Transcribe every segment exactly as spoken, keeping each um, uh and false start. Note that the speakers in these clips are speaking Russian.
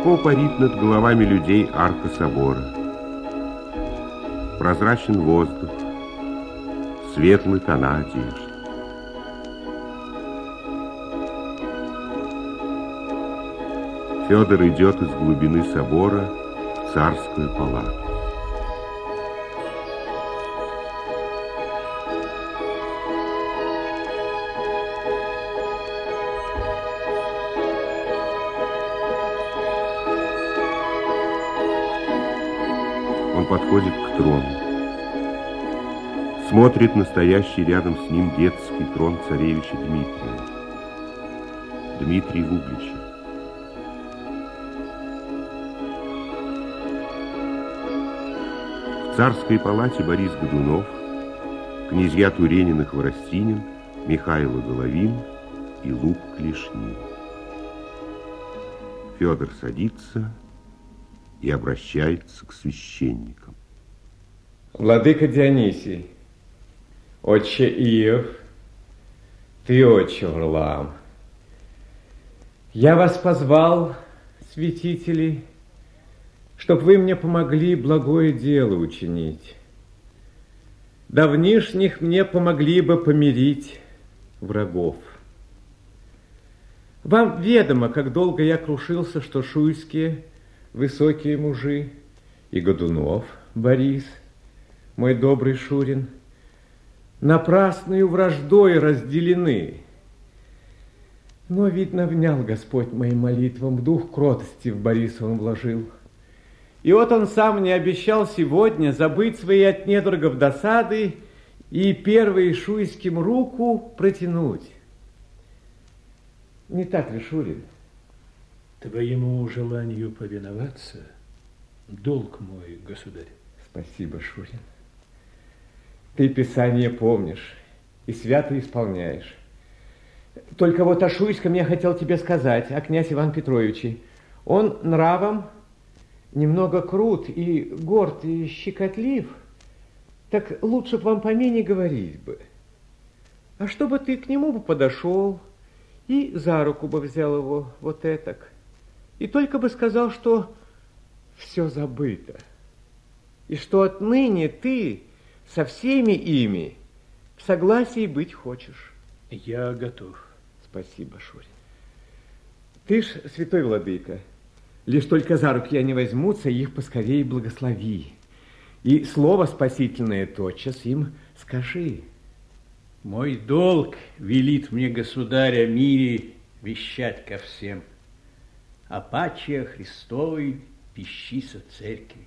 Высоко парит над головами людей арка собора. Прозрачен воздух, светлы тона одежд. Федор идет из глубины собора в царскую палату. Он подходит к трону. Смотрит на стоящий рядом с ним детский трон царевича Дмитрия. Дмитрий в Угличе. В царской палате Борис Годунов, князья Туренин и Хворостинин, Михайло Головин и Лук Клешнин. Федор садится и обращается к священникам. Владыка Дионисий, отче Иов, ты, отче Варлаам, я вас позвал, святители, чтоб вы мне помогли благое дело учинить. Давнишних мне помогли бы помирить врагов. Вам ведомо, как долго я крушился, что шуйские высокие мужи и Годунов Борис, мой добрый Шурин, напрасною враждой разделены. Но, видно, внял Господь моим молитвам, дух кротости в Бориса он вложил. И вот он сам мне обещал сегодня забыть свои от недругов досады и первой шуйским руку протянуть. Не так ли, Шурин? Твоему желанию повиноваться долг мой, государь. Спасибо, Шурин. Ты Писание помнишь и свято исполняешь. Только вот о Шуйском я хотел тебе сказать, о князь Иван Петровиче. Он нравом немного крут и горд, и щекотлив, так лучше б вам помене говорить бы. А чтобы ты к нему бы подошел и за руку бы взял его вот этак, и только бы сказал, что все забыто, и что отныне ты со всеми ими в согласии быть хочешь. Я готов. Спасибо, Шурин. Ты ж, святой владыка, лишь только за руки они возьмутся, их поскорее благослови. И слово спасительное тотчас им скажи. Мой долг велит мне государь о мире вещать ко всем. О паче Христовой пищи со церкви.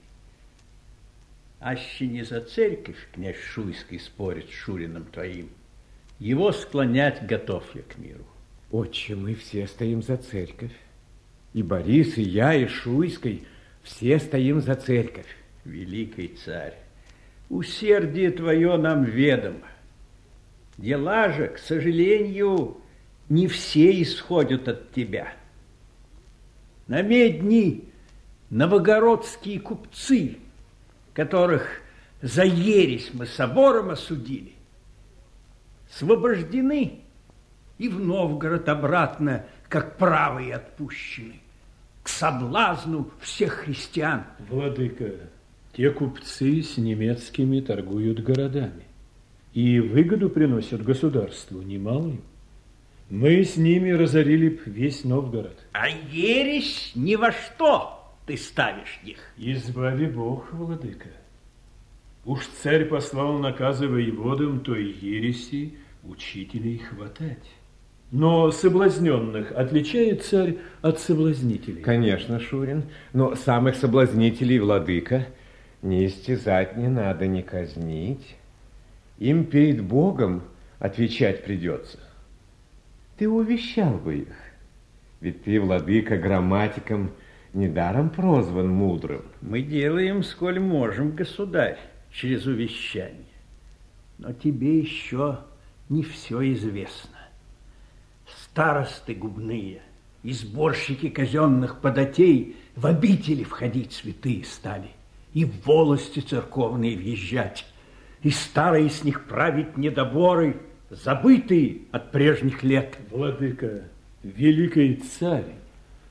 Аще не за церковь князь Шуйский спорит с Шурином твоим, его склонять готов я к миру. Отче, мы все стоим за церковь. И Борис, и я, и Шуйский, все стоим за церковь. Великий царь, усердие твое нам ведомо. Дела же, к сожалению, не все исходят от тебя. На медни новогородские купцы, которых за ересь мы собором осудили, освобождены и в Новгород обратно, как правые отпущены, к соблазну всех христиан. Владыка, те купцы с немецкими торгуют городами и выгоду приносят государству немалую. Мы с ними разорили б весь Новгород. А ересь ни во что ты ставишь их. Избави Бог, владыка. Уж царь послал наказы воеводам той ереси учителей хватать. Но соблазненных отличает царь от соблазнителей? Конечно, Шурин, но самых соблазнителей, владыка, не истязать не надо, не казнить. Им перед Богом отвечать придется. Ты увещал бы их, ведь ты, владыка, грамматиком недаром прозван мудрым. Мы делаем, сколь можем, государь, через увещание. Но тебе еще не все известно. Старосты губные и сборщики казенных податей в обители входить святые стали, и в волости церковные въезжать, и старые с них править недоборы, забытые от прежних лет. Владыка, великий царь,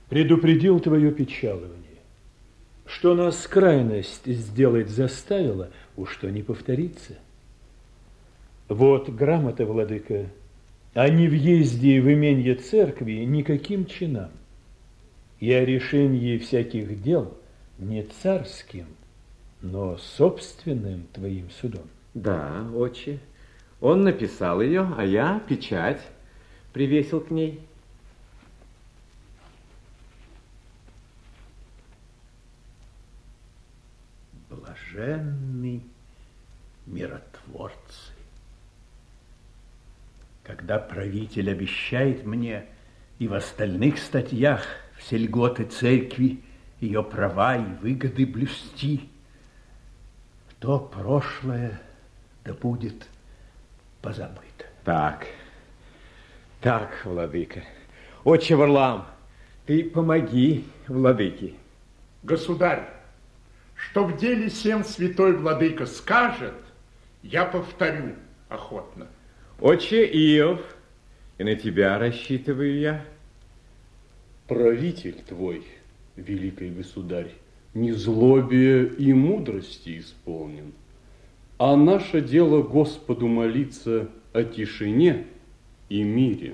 предупредил твое печалование. Что нас крайность сделать заставила, уж что не повторится. Вот грамота, владыка, о невъезде в именье церкви никаким чинам, и о решении всяких дел не царским, но собственным твоим судом. Да, отче, он написал ее, а я печать привесил к ней. Блаженны миротворцы. Когда правитель обещает мне и в остальных статьях все льготы церкви, ее права и выгоды блюсти, то прошлое да будет позабыто. Так, так, владыка. Отче Варлаам, ты помоги владыке. Государь, что в деле сем святой владыка скажет, я повторю охотно. Отче Иов, и на тебя рассчитываю я. Правитель твой, великий государь, незлобие и мудрости исполнен, а наше дело Господу молиться о тишине и мире.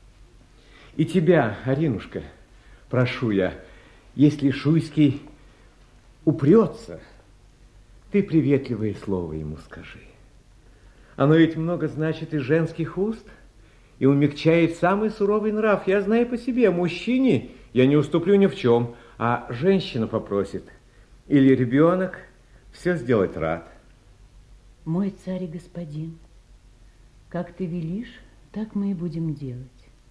И тебя, Аринушка, прошу я, если Шуйский упрется, ты приветливое слово ему скажи. Оно ведь много значит из женских уст и умягчает самый суровый нрав. Я знаю по себе, мужчине я не уступлю ни в чем, а женщина попросит. Или ребенок все сделать рад. Мой царь и господин, как ты велишь, так мы и будем делать.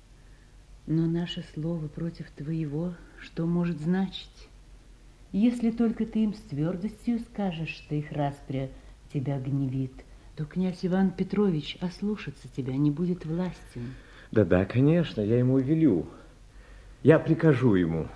Но наше слово против твоего, что может значить? Если только ты им с твердостью скажешь, что их распря тебя гневит, то князь Иван Петрович ослушаться тебя не будет властен. Да-да, конечно, я ему велю. Я прикажу ему.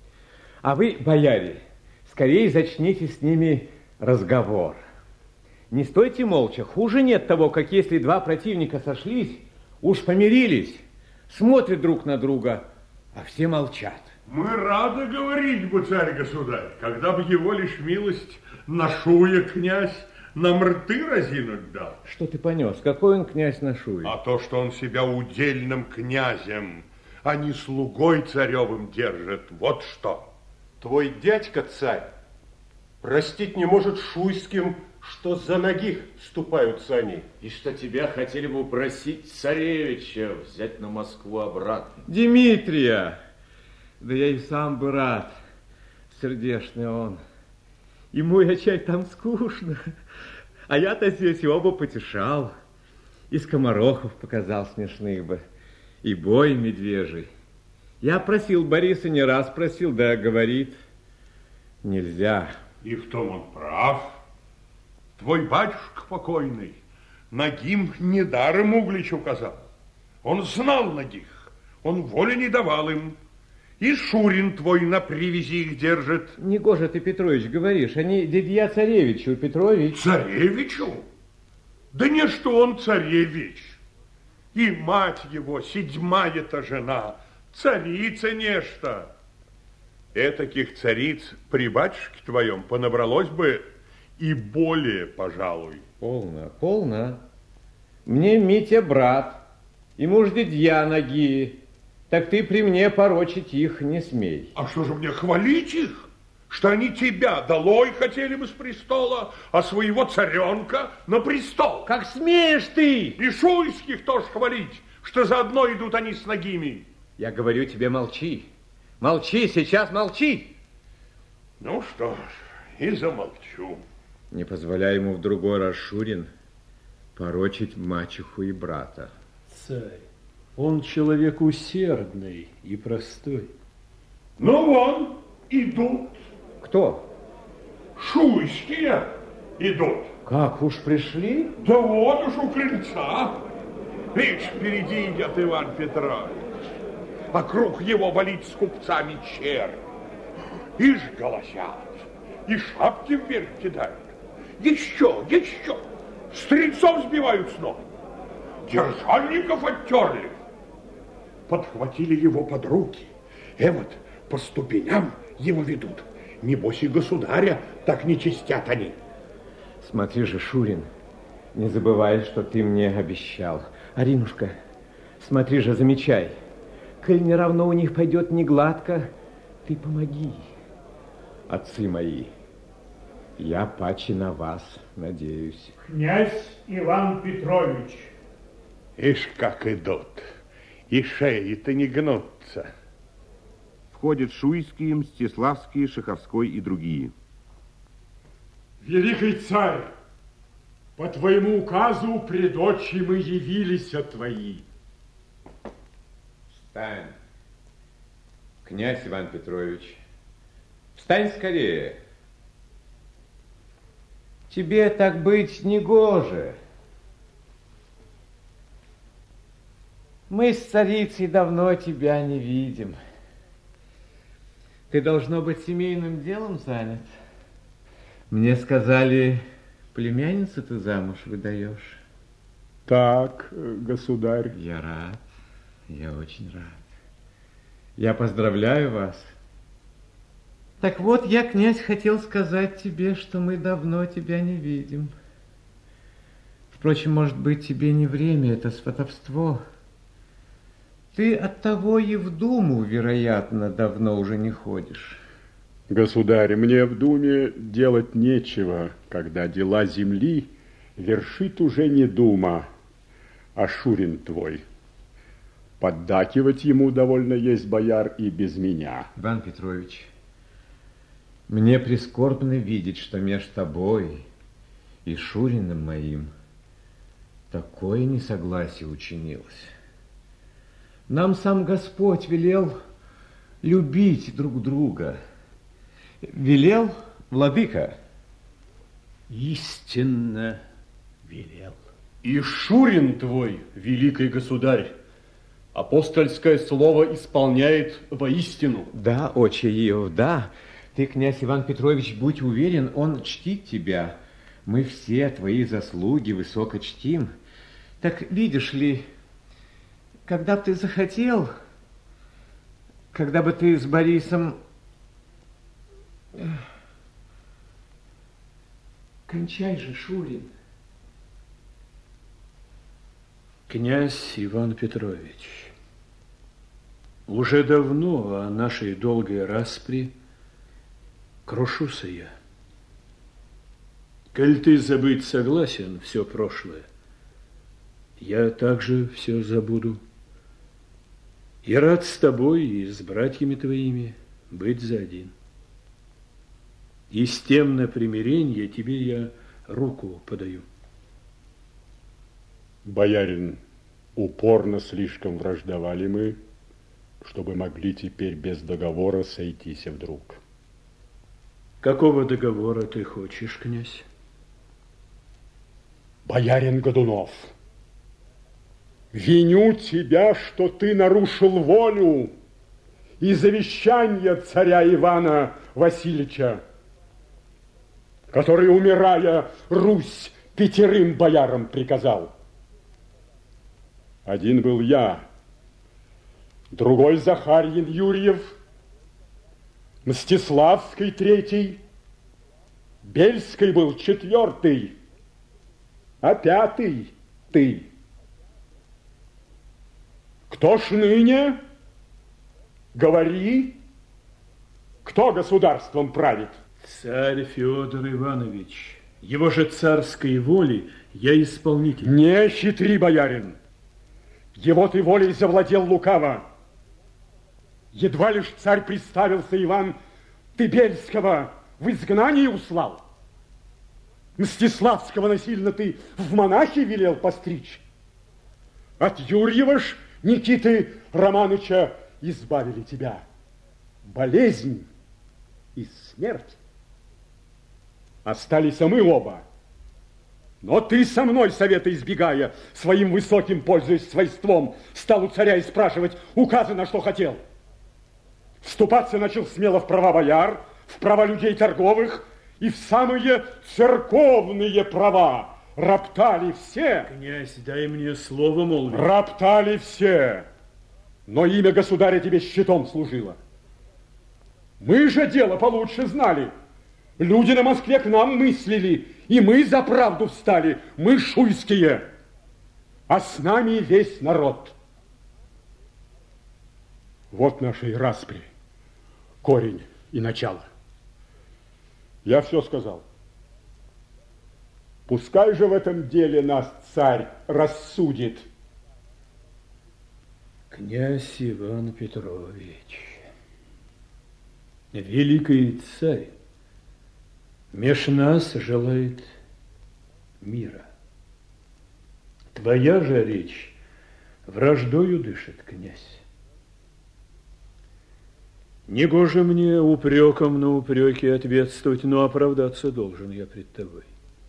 А вы, бояре, скорее зачните с ними разговор. Не стойте молча. Хуже нет того, как если два противника сошлись, уж помирились, смотрят друг на друга, а все молчат. Мы рады говорить бы, царь-государь, когда бы его лишь милость нашуя князь нам рты разинуть дал. Что ты понес? Какой он князь нашуя? А то, что он себя удельным князем, а не слугой царевым держит, вот что. Твой дядька, царь, простить не может Шуйским, что за ноги ступаются они. И что тебя хотели бы упросить царевича взять на Москву обратно. Дмитрия! Да я и сам бы рад, сердечный он. Ему и чай там скучно, а я-то здесь его бы потешал. И скоморохов показал смешных бы, и бой медвежий. Я просил Бориса, не раз просил, да говорит, нельзя. И в том он прав. Твой батюшка покойный нагим недаром Углич указал. Он знал нагих, он воли не давал им. И Шурин твой на привязи их держит. Негоже ты, Петрович, говоришь, они дядья царевичу, Петрович. Царевичу? Да не что он царевич. И мать его, седьмая-то жена, царица нечто. Этаких цариц при батюшке твоем понабралось бы и более, пожалуй. Полно, полно. Мне Митя брат, и муж дядья ноги. Так ты при мне порочить их не смей. А что же мне хвалить их? Что они тебя долой хотели бы с престола, а своего царенка на престол. Как смеешь ты? И Шуйских тоже хвалить, что заодно идут они с ногими. Я говорю тебе, молчи. Молчи, сейчас молчи. Ну что ж, и замолчу. Не позволяй ему в другой раз, Шурин, порочить мачеху и брата. Царь, он человек усердный и простой. Ну вон, идут. Кто? Шуйские идут. Как уж пришли? Да вот уж у крыльца. Видишь, впереди идет Иван Петрович. Вокруг его валит с купцами чернь. Ишь голосят, и шапки вверх кидают. Еще, еще. Стрельцов сбивают с ног. Держальников оттерли. Подхватили его под руки. Эвот по ступеням его ведут. Небось и государя так не чистят они. Смотри же, Шурин, не забывай, что ты мне обещал. Аринушка, смотри же, замечай. Коль не равно у них пойдет не гладко, ты помоги. Отцы мои, я паче на вас надеюсь. Князь Иван Петрович. Ишь, как идут. И шеи-то не гнутся. Входят Шуйский, Мстиславский, Шаховской и другие. Великий царь, по твоему указу пред очи мы явились от твои. Встань, князь Иван Петрович, встань скорее. Тебе так быть негоже. Мы с царицей давно тебя не видим. Ты, должно быть, семейным делом занят. Мне сказали, племянницу ты замуж выдаешь. Так, государь. Я рад, я очень рад. Я поздравляю вас. Так вот, я, князь, хотел сказать тебе, что мы давно тебя не видим. Впрочем, может быть, тебе не время, это сватовство. Ты от того и в Думу, вероятно, давно уже не ходишь. Государь, мне в Думе делать нечего, когда дела земли вершит уже не Дума, а Шурин твой. Поддакивать ему довольно есть бояр и без меня. Иван Петрович, мне прискорбно видеть, что между тобой и Шуриным моим такое несогласие учинилось. Нам сам Господь велел любить друг друга. Велел, владыка? Истинно велел. И Шурин твой, великий государь, апостольское слово исполняет воистину. Да, отче Иов, да. Ты, князь Иван Петрович, будь уверен, он чтит тебя. Мы все твои заслуги высоко чтим. Так видишь ли, когда бы ты захотел, когда бы ты с Борисом... Кончай же, Шурин. Князь Иван Петрович, уже давно о нашей долгой распри крушуся я. Коль ты забыть согласен все прошлое, я также все забуду. И рад с тобой и с братьями твоими быть за один. И с тем на примирение тебе я руку подаю. Боярин, упорно слишком враждовали мы, чтобы могли теперь без договора сойтись вдруг. Какого договора ты хочешь, князь? Боярин Годунов, виню тебя, что ты нарушил волю и завещание царя Ивана Васильевича, который, умирая, Русь пятерым боярам приказал. Один был я, другой Захарьин Юрьев, Мстиславский третий, Бельский был четвертый, а пятый ты. Кто ж ныне? Говори, кто государством правит? Царь Федор Иванович, его же царской воли я исполнитель. Не хитри, боярин. Его ты волей завладел лукаво. Едва лишь царь представился, Иван, ты Бельского в изгнание услал. Мстиславского насильно ты в монахи велел постричь. От Юрьева ж Никиты Романыча избавили тебя. Болезнь и смерть. Остались мы оба. Но ты со мной, совета избегая, своим высоким, пользуясь свойством, стал у царя и спрашивать указы, на что хотел. Вступаться начал смело в права бояр, в права людей торговых и в самые церковные права. Роптали все. Князь, дай мне слово молвить. Роптали все. Но имя государя тебе щитом служило. Мы же дело получше знали. Люди на Москве к нам мыслили, и мы за правду встали. Мы шуйские, а с нами весь народ. Вот нашей распри, корень и начало. Я все сказал. Пускай же в этом деле нас царь рассудит. Князь Иван Петрович, великий царь, меж нас желает мира. Твоя же речь враждою дышит, князь. Негоже мне упреком на упреки ответствовать, но оправдаться должен я пред тобой.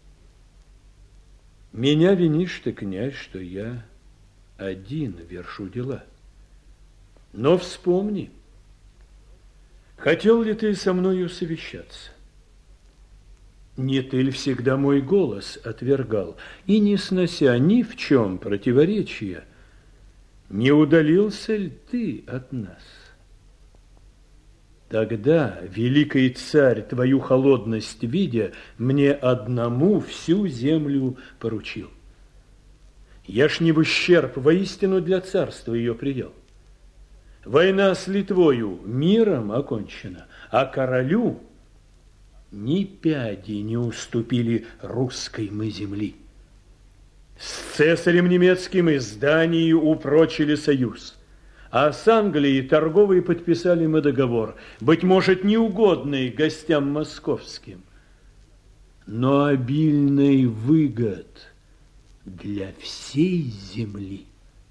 Меня винишь ты, князь, что я один вершу дела. Но вспомни, хотел ли ты со мною совещаться? Не ты ли всегда мой голос отвергал, и, не снося ни в чем противоречия, не удалился ли ты от нас? Тогда, великий царь, твою холодность видя, мне одному всю землю поручил. Я ж не в ущерб, воистину для царства ее предел. Война с Литвою миром окончена, а королю ни пяди не уступили русской мы земли. С цесарем немецким и с Данией упрочили союз. А с Англией торговые подписали мы договор, быть может, неугодный гостям московским, но обильный выгод для всей земли.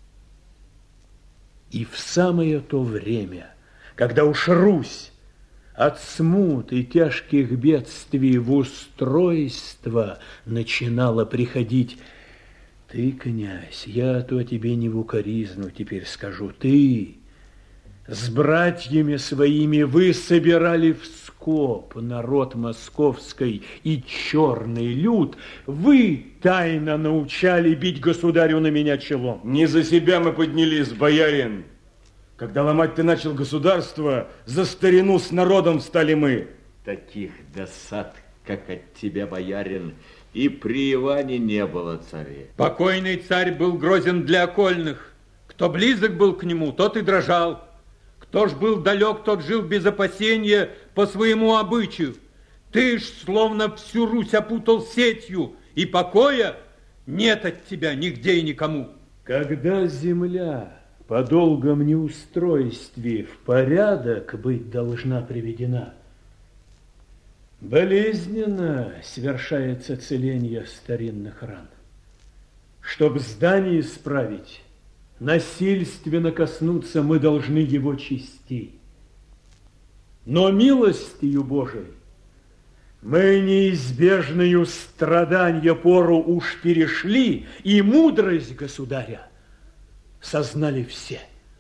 И в самое то время, когда уж Русь от смут и тяжких бедствий в устройство начинала приходить, ты, князь, я то тебе не в укоризну теперь скажу, ты с братьями своими вы собирали в скоб народ московский и черный люд, вы тайно научали бить государю на меня челом. Не за себя мы поднялись, боярин. Когда ломать ты начал государство, за старину с народом стали мы. Таких досад, как от тебя, боярин, и при Иване не было царя. Покойный царь был грозен для окольных. Кто близок был к нему, тот и дрожал. Кто ж был далек, тот жил без опасения по своему обычаю. Ты ж словно всю Русь опутал сетью, и покоя нет от тебя нигде и никому. Когда земля по долгом неустройстве в порядок быть должна приведена, болезненно свершается целение старинных ран. Чтоб здание исправить, насильственно коснуться мы должны его частей. Но милостью Божией мы неизбежную страдания пору уж перешли, и мудрость государя сознали все.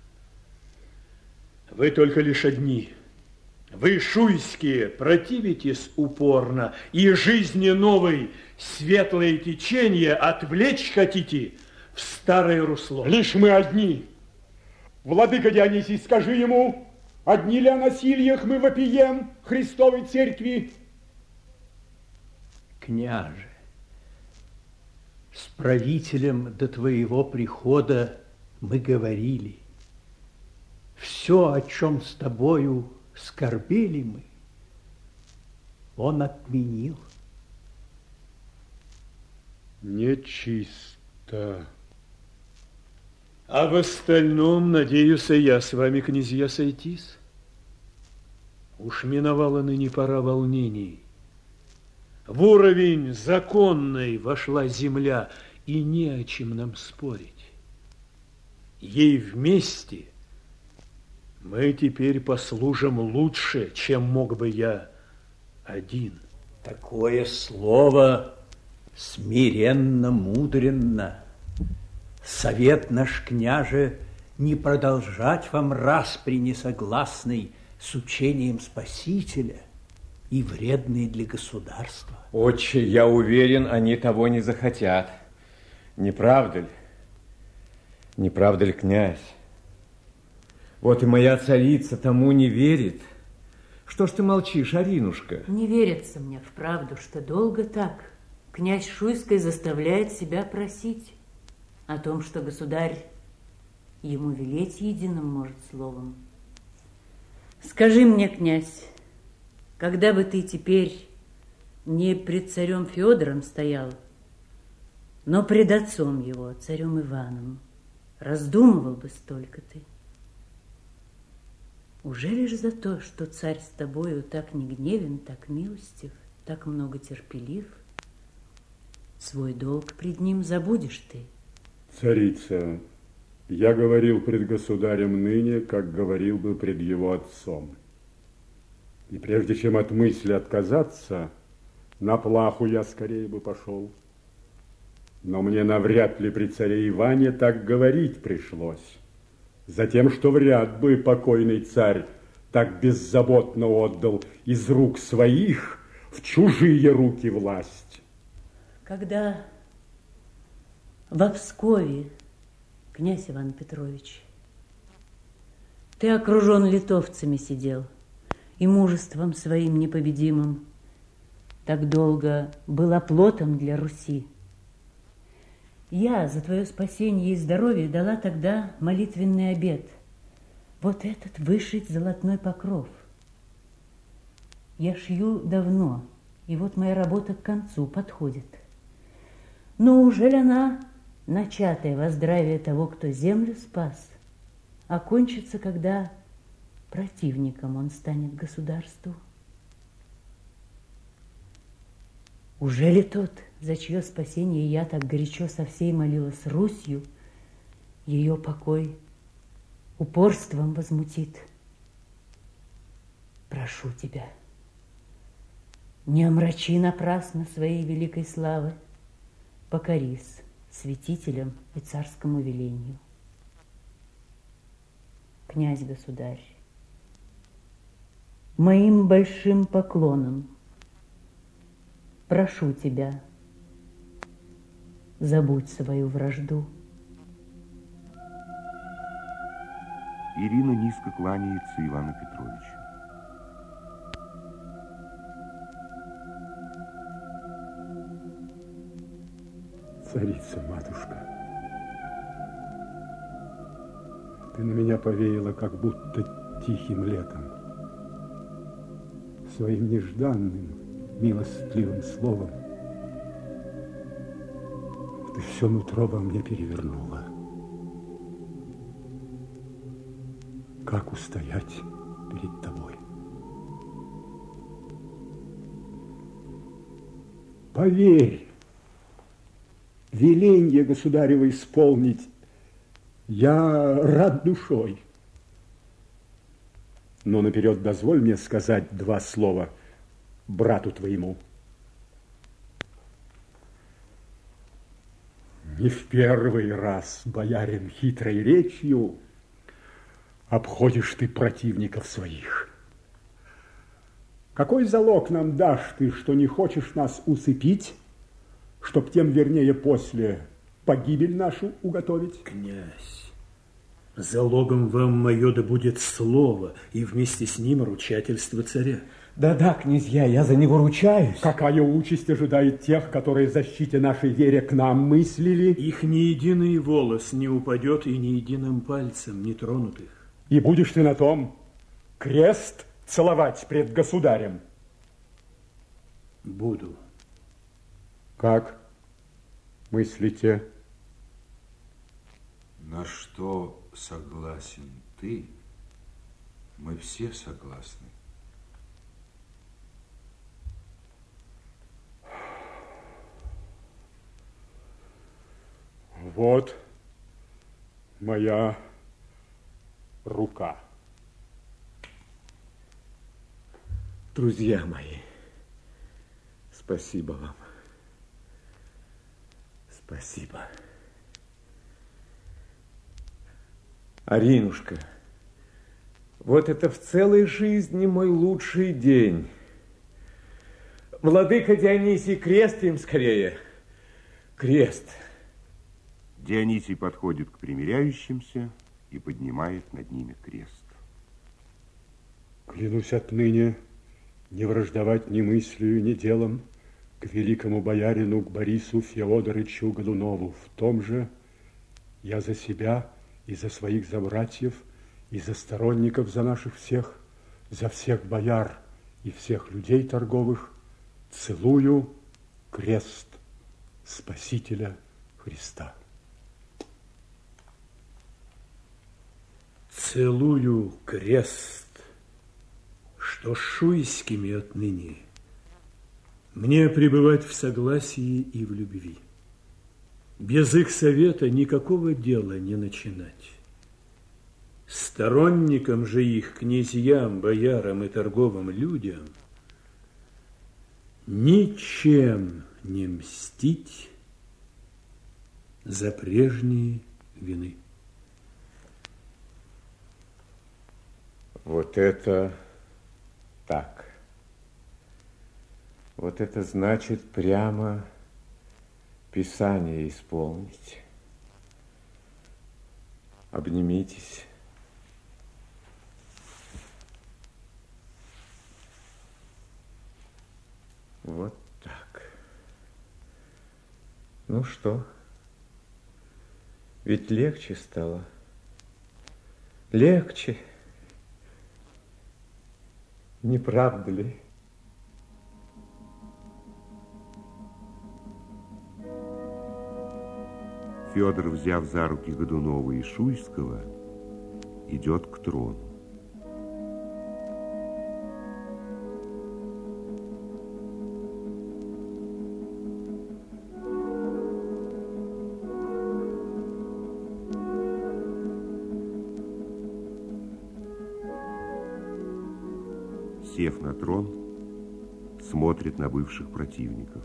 Вы только лишь одни. Вы, шуйские, противитесь упорно, и жизни новой светлое течение отвлечь хотите в старое русло. Лишь мы одни. Владыка Дионисий, скажи ему, одни ли о насильях мы вопием Христовой церкви? Княже, с правителем до твоего прихода мы говорили. Все, о чем с тобою скорбели мы, он отменил. Нечисто. А в остальном, надеюсь, и я с вами, князья, сойтись. Уж миновала ныне пора волнений. В уровень законный вошла земля, и не о чем нам спорить. Ей вместе мы теперь послужим лучше, чем мог бы я один. Такое слово смиренно-мудренно. Совет наш, княже, не продолжать вам распри несогласный с учением Спасителя и вредный для государства. Отче, я уверен, они того не захотят. Не правда ли? Не правда ли, князь? Вот и моя царица тому не верит. Что ж ты молчишь, Аринушка? Не верится мне вправду, что долго так князь Шуйский заставляет себя просить о том, что государь ему велеть единым может словом. Скажи мне, князь, когда бы ты теперь не пред царем Федором стоял, но пред отцом его, царем Иваном, раздумывал бы столько ты? Уже лишь за то, что царь с тобою так не гневен, так милостив, так много терпелив, свой долг пред ним забудешь ты? Царица, я говорил пред государем ныне, как говорил бы пред его отцом. И прежде чем от мысли отказаться, на плаху я скорее бы пошел. Но мне навряд ли при царе Иване так говорить пришлось. Затем, что вряд бы покойный царь так беззаботно отдал из рук своих в чужие руки власть. Когда во Пскове, князь Иван Петрович, ты окружен литовцами сидел и мужеством своим непобедимым так долго был оплотом для Руси, я за твое спасение и здоровье дала тогда молитвенный обет. Вот этот вышить золотной покров. Я шью давно, и вот моя работа к концу подходит. Но ужель она, начатая во здравие того, кто землю спас, окончится, когда противником он станет государству? Ужели тот, за чье спасение я так горячо со всей молилась Русью, ее покой упорством возмутит? Прошу тебя, не омрачи напрасно своей великой славы, покорись святителям и царскому велению. Князь-государь, моим большим поклоном прошу тебя, забудь свою вражду. Ирина низко кланяется Ивану Петровичу. Царица, матушка, ты на меня повеяла, как будто тихим летом. Своим нежданным, милостливым словом ты все нутро во мне перевернула. Как устоять перед тобой? Поверь, веленье государева исполнить я рад душой. Но наперед дозволь мне сказать два слова брату твоему. Не в первый раз, боярин, хитрой речью обходишь ты противников своих. Какой залог нам дашь ты, что не хочешь нас усыпить, чтоб тем вернее после погибель нашу уготовить? Князь, залогом вам мое да будет слово, и вместе с ним ручательство царя. Да-да, князья, я за него ручаюсь. Какая участь ожидает тех, которые защите нашей вере к нам мыслили? Их ни единый волос не упадет, и ни единым пальцем не тронут их. И будешь ты на том крест целовать пред государем? Буду. Как мыслите? На что согласен ты, мы все согласны. Вот моя рука. Друзья мои, спасибо вам. Спасибо. Аринушка, вот это в целой жизни мой лучший день. Владыка Дионисий, крест им скорее. Крест. Дионисий подходит к примиряющимся и поднимает над ними крест. Клянусь отныне не враждовать ни мыслью, ни делом к великому боярину, к Борису Феодорычу Годунову. В том же я за себя и за своих забратьев, и за сторонников, за наших всех, за всех бояр и всех людей торговых целую крест Спасителя Христа. Целую крест, что шуйскими отныне мне пребывать в согласии и в любви. Без их совета никакого дела не начинать. Сторонникам же их, князьям, боярам и торговым людям, ничем не мстить за прежние вины. Вот это так. Вот это значит прямо Писание исполнить. Обнимитесь. Вот так. Ну что? Ведь легче стало. Легче. Не правда ли? Федор, взяв за руки Годунова и Шуйского, идет к трону. Сев на трон, смотрит на бывших противников.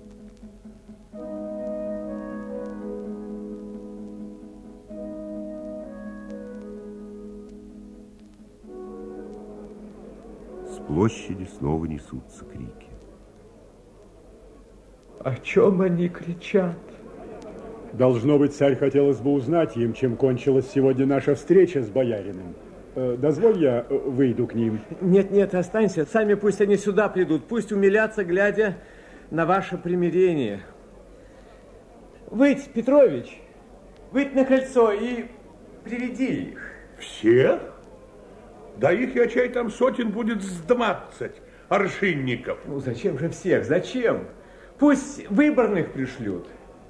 С площади снова несутся крики. О чем они кричат? Должно быть, царь хотелось бы узнать им, чем кончилась сегодня наша встреча с боярином. Дозволь, я выйду к ним. Нет, нет, останься. Сами пусть они сюда придут. Пусть умилятся, глядя на ваше примирение. Выйдь, Петрович, выйдь на кольцо и приведи их. Всех? Да их, я чай, там сотен будет с двадцать аршинников. Ну, зачем же всех? Зачем? Пусть выборных пришлют.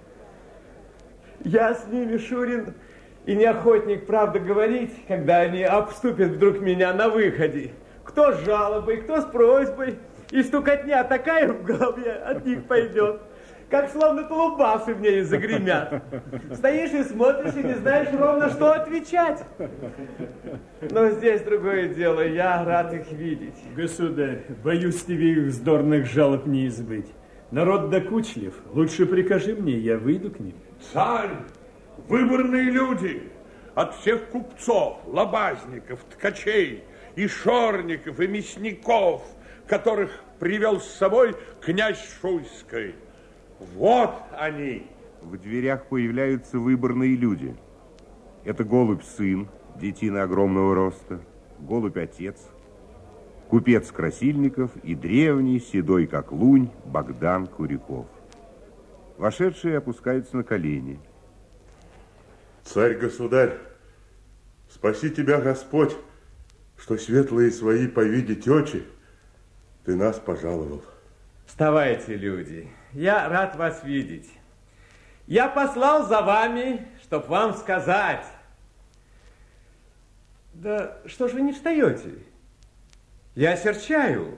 Я с ними, Шурин, и не охотник, правда, говорить, когда они обступят вдруг меня на выходе. Кто с жалобой, кто с просьбой. И стукотня такая в голове от них пойдет, как словно тулубасы в ней загремят. Стоишь и смотришь, и не знаешь ровно, что отвечать. Но здесь другое дело, я рад их видеть. Государь, боюсь тебе их вздорных жалоб не избыть. Народ докучлив, лучше прикажи мне, я выйду к ним. Царь! Выборные люди от всех купцов, лобазников, ткачей, и шорников, и мясников, которых привел с собой князь Шуйский. Вот они. В дверях появляются выборные люди. Это голубь сын, детина огромного роста, голубь отец, купец Красильников и древний, седой как лунь, Богдан Куряков. Вошедшие опускаются на колени. Царь-государь, спаси тебя, Господь, что светлые свои по виде течи ты нас пожаловал. Вставайте, люди, я рад вас видеть. Я послал за вами, чтоб вам сказать. Да что ж вы не встаете? Я серчаю.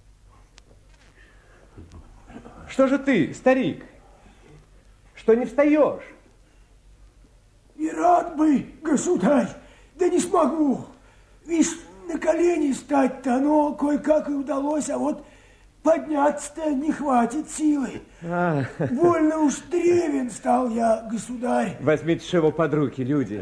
Что же ты, старик, что не встаешь? И рад бы, государь, да не смогу. Видишь, на колени стать-то, но кое-как и удалось, а вот подняться-то не хватит силы. А. Больно уж древен стал я, государь. Возьмите его под руки, люди.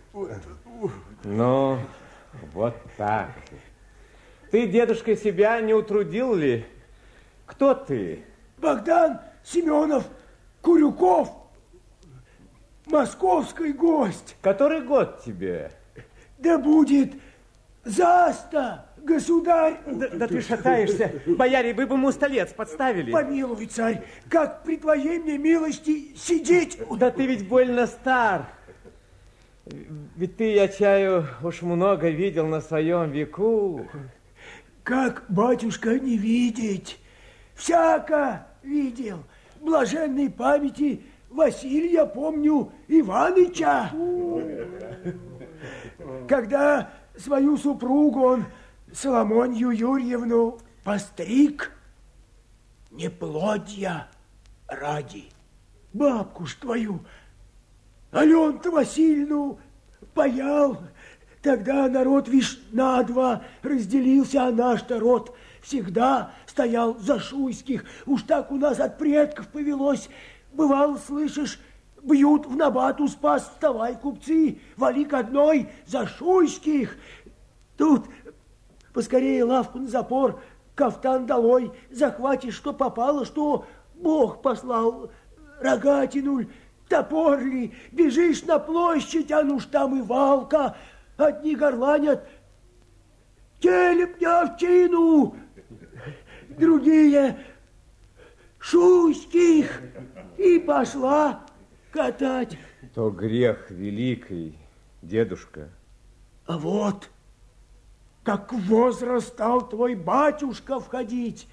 Ну, вот так. Ты, дедушка, себя не утрудил ли? Кто ты? Богдан Семенов Курюков. Московский гость. Который год тебе? Да будет заста, государь! Да, да ты шатаешься. Бояре, вы бы ему столец подставили. Помилуй, царь, как при твоей мне милости сидеть? Да ты ведь больно стар. Ведь ты, я чаю, уж много видел на своем веку. Как, батюшка, не видеть? Всяко видел. Блаженной памяти Василия, помню, Иваныча. Когда свою супругу он, Соломонью Юрьевну, постриг, не плодья ради, бабку ж твою, Алену-то Васильевну паял. Тогда народ, вишь, на два разделился, а наш-то род всегда стоял за шуйских. Уж так у нас от предков повелось. Бывало, слышишь, бьют в набату спас, вставай, купцы, вали к одной за шуйских. Тут поскорее лавку на запор, кафтан долой, захватишь, что попало, что Бог послал, рогатину, топор ли, бежишь на площадь, а ну ж там и валка. Одни горланят, телеп не овчину, другие шуйских, и пошла катать. То грех великий, дедушка. А вот, как в возраст стал твой батюшка входить,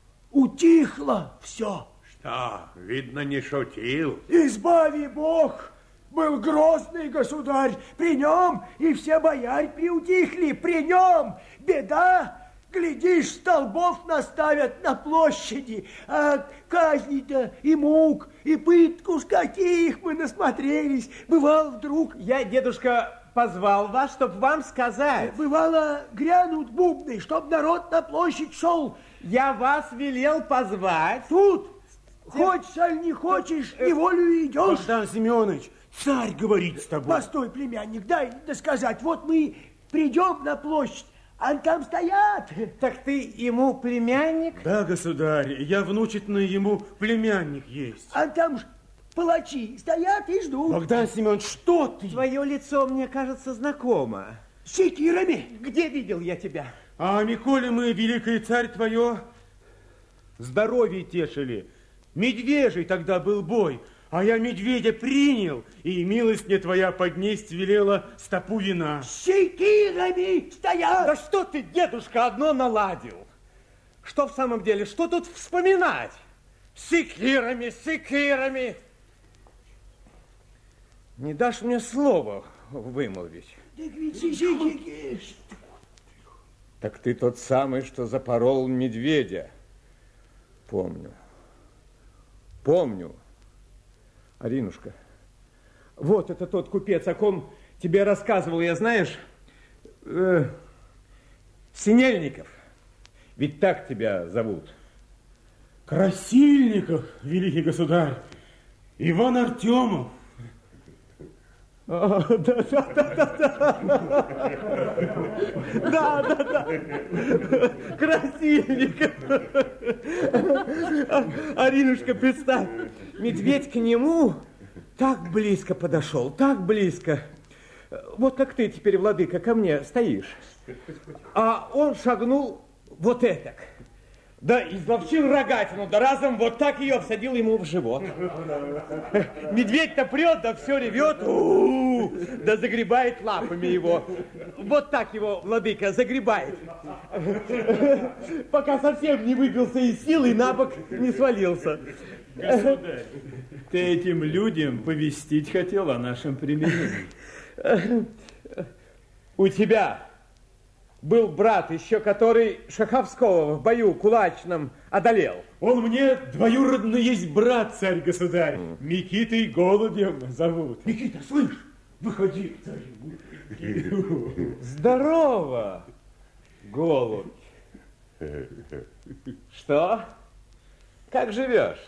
утихло все. Что, видно, не шутил. Избави Бог! Был грозный государь, при нем и все бояре приутихли, при нем беда, глядишь, столбов наставят на площади, а казни-то и мук, и пытку, с каких мы насмотрелись, бывал вдруг... Я, дедушка, позвал вас, чтоб вам сказать. Бывало, грянут бубны, чтоб народ на площадь шел. Я вас велел позвать. Тут, хочешь, аль не хочешь, неволю идешь. Богдан Семенович, царь говорит с тобой. Постой, племянник, дай досказать. Вот мы придем на площадь, а там стоят. Так ты ему племянник? Да, государь, я внучительный ему племянник есть. А там ж палачи стоят и ждут. Богдан Семенович, что ты? Твое лицо мне кажется знакомо. С секирами. Где видел я тебя? А Миколе мы, великий царь твое, здоровье тешили. Медвежий тогда был бой. А я медведя принял, и милость мне твоя поднесть велела стопу вина. С секирами стоят! Да что ты, дедушка, одно наладил? Что в самом деле, что тут вспоминать? С секирами, с секирами. Не дашь мне слова вымолвить? Так ведь секиры. Так ты тот самый, что запорол медведя. Помню. Помню. Аринушка, вот это тот купец, о ком тебе рассказывал я, знаешь, э, Синельников. Ведь так тебя зовут. Красильников, великий государь, Иван Артемов. А, да, да, да, да, да, да, да, Красильников. Аринушка, представь, медведь к нему так близко подошел, так близко. Вот как ты теперь, владыка, ко мне стоишь. А он шагнул вот этак. Да изловчил рогатину, да разом вот так ее всадил ему в живот. Медведь-то прет, да все ревет, у-у-у, да загребает лапами его. Вот так его, владыка, загребает. Пока совсем не выбился из сил и на бок не свалился. Государь, ты этим людям повестить хотел о нашем примирении. У тебя был брат еще, который Шаховского в бою кулачном одолел. Он мне двоюродный есть брат, царь-государь. Mm. Микитой Голубем зовут. Микита, слышь, выходи, царь. Здорово, голубь. Что? Как живешь?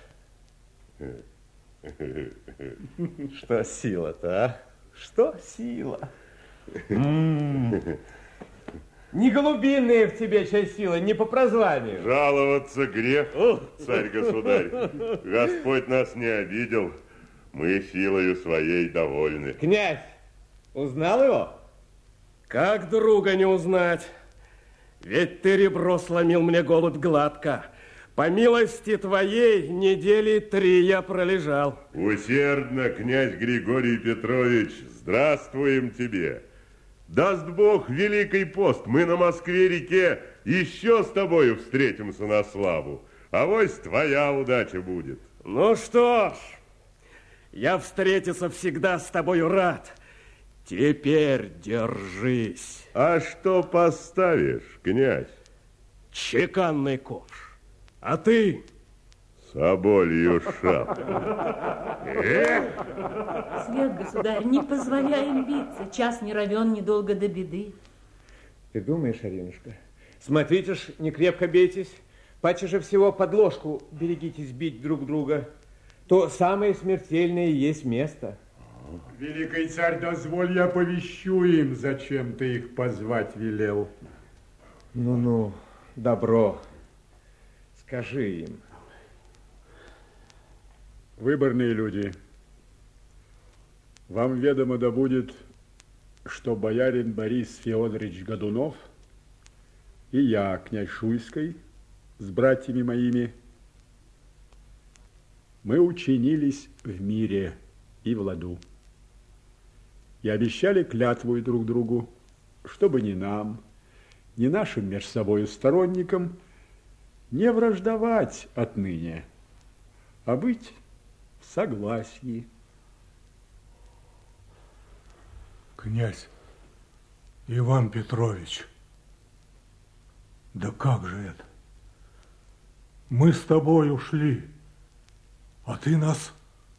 Что сила-то, а? Что сила? Не голубиная в тебе часть силы, не по прозванию. Жаловаться грех, царь-государь. Господь нас не обидел. Мы силою своей довольны. Князь, узнал его? Как друга не узнать? Ведь ты ребро сломил мне, голубь, гладко. По милости твоей недели три я пролежал. Усердно, князь Григорий Петрович, здравствуем тебе. Даст Бог великий пост, мы на Москве-реке еще с тобою встретимся на славу. Авось твоя удача будет. Ну что ж, я встретиться всегда с тобою рад. Теперь держись. А что поставишь, князь? Чеканный ковш. А ты? Соболью шапку. Свет, государь, не позволяем биться. Час не равен, недолго до беды. Ты думаешь, Аринушка? Смотрите ж, не крепко бейтесь. Паче же всего под ложку берегитесь бить друг друга. То самое смертельное есть место. Великий царь, дозволь, я повещу им, зачем ты их позвать велел. Ну-ну, добро. Скажи им. Выборные люди, вам ведомо да будет, что боярин Борис Феодорович Годунов и я, князь Шуйский, с братьями моими, мы учинились в мире и в ладу. И обещали клятву друг другу, чтобы ни нам, ни нашим между собою сторонникам не враждовать отныне, а быть в согласии. Князь Иван Петрович, да как же это? Мы с тобой ушли, а ты нас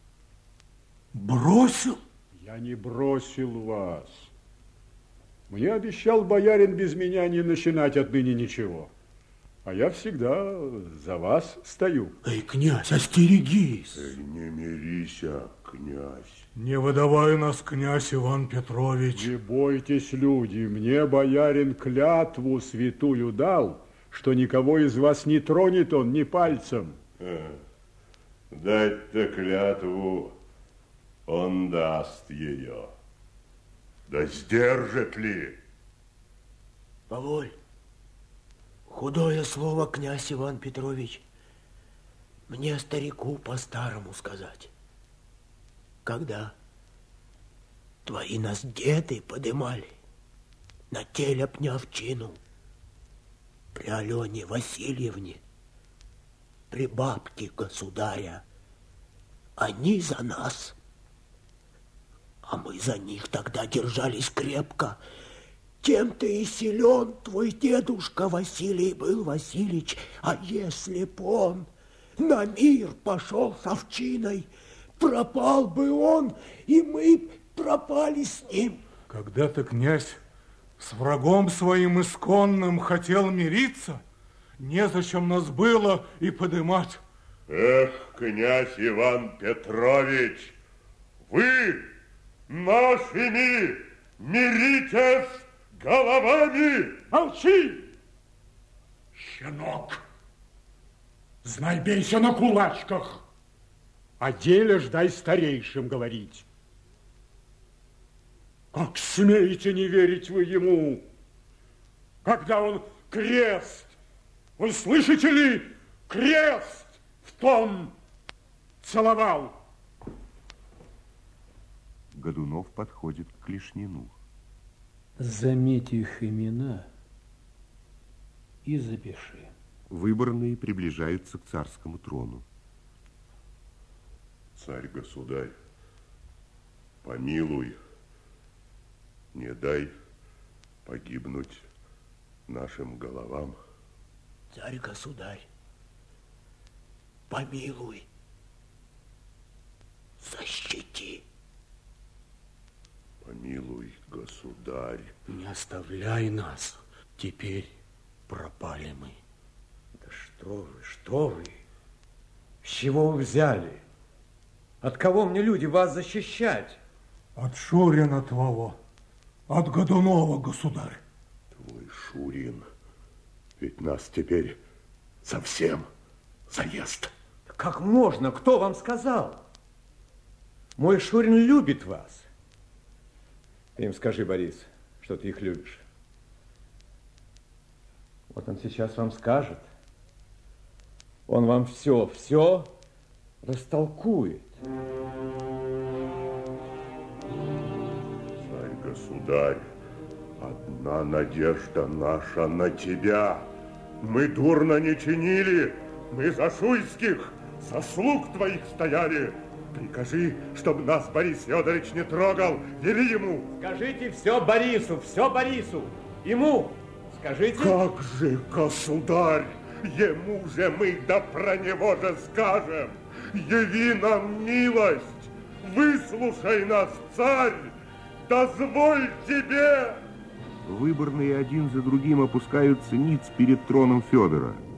бросил? Я не бросил вас. Мне обещал боярин без меня не начинать отныне ничего. А я всегда за вас стою. Эй, князь, остерегись. Эй, не мирися, князь. Не выдавай нас, князь Иван Петрович. Не бойтесь, люди, мне боярин клятву святую дал, что никого из вас не тронет он ни пальцем. А, дать-то клятву он даст ее. Да сдержит ли? Поволь. Худое слово, князь Иван Петрович. Мне, старику, по-старому сказать. Когда твои нас деды подымали на телепня в чину, при Алене Васильевне, при бабке государя, они за нас, а мы за них тогда держались крепко. Тем-то и силен твой дедушка Василий был, Васильич, а если б он на мир пошел с овчиной, пропал бы он, и мы пропали с ним. Когда-то князь с врагом своим исконным хотел мириться, незачем нас было и подымать. Эх, князь Иван Петрович, вы нашими миритесь головами! Молчи! Щенок! Знай, бейся на кулачках, а деле ждай старейшим говорить. Как смеете не верить вы ему, когда он крест, вы слышите ли, крест в том целовал? Годунов подходит к Клешнину. Заметь их имена и запиши. Выборные приближаются к царскому трону. Царь-государь, помилуй, не дай погибнуть нашим головам. Царь-государь, помилуй, защити. Помилуй, государь. Не оставляй нас, теперь пропали мы. Да что вы, что вы? С чего вы взяли? От кого мне, люди, вас защищать? От Шурина твоего, от Годунова, государь. Твой Шурин, ведь нас теперь совсем заест. Как можно? Кто вам сказал? Мой Шурин любит вас. Ты им скажи, Борис, что ты их любишь. Вот он сейчас вам скажет. Он вам все, все растолкует. Царь-государь, одна надежда наша на тебя. Мы дурно не чинили, мы за шуйских, за слуг твоих стояли. Прикажи, чтобы нас Борис Федорович не трогал, вели ему. Скажите все Борису, все Борису. Ему скажите. Как же, государь, ему же мы да про него же скажем. Яви нам милость, выслушай нас, царь, дозволь тебе. Выборные один за другим опускаются ниц перед троном Федора.